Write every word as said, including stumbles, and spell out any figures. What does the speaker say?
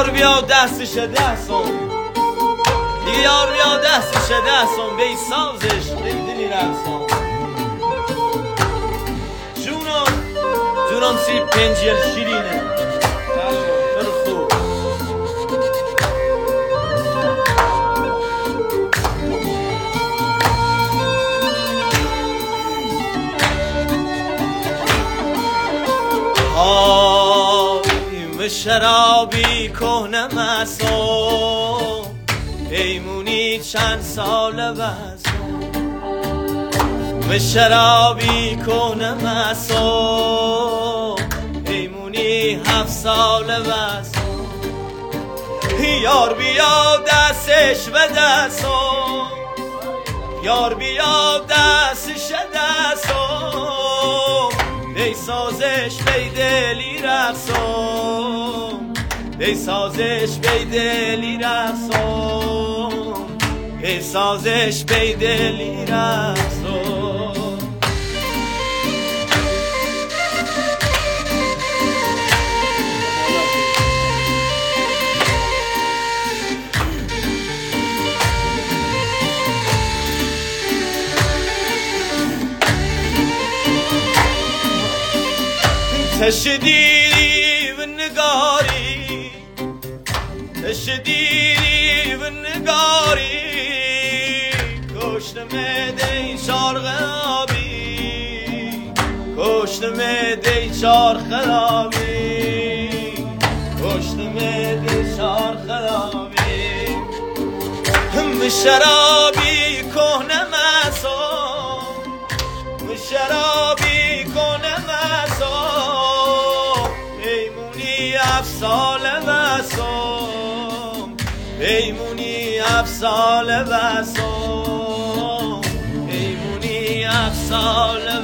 یار بیا دستش دستم دیگه یار بیا دستش دستم بی سازش بی دلی رقصم جونم جونم سی پنجیل شیرینه خیلی خوب شرابی کهنه مسو پیمونی چند ساله بسو به شرابی کهنه مسو پیمونی هفت ساله بسو یار بیا دستش به دستو یار بیا دستش دستو بی سازش بی دلی رقصم بی سازش بی دلی رقصم بی سازش بی دلی رقصم تشدیدی و نگاری تشدیدی و نگاری کشتم دی شارق آبی کشتم دی شارق آبی کشتم دی شارق آبی هم شرابی کهنه مسو شرابی کهنه مسو افساله بسم پیمونی افساله بسم پیمونی افساله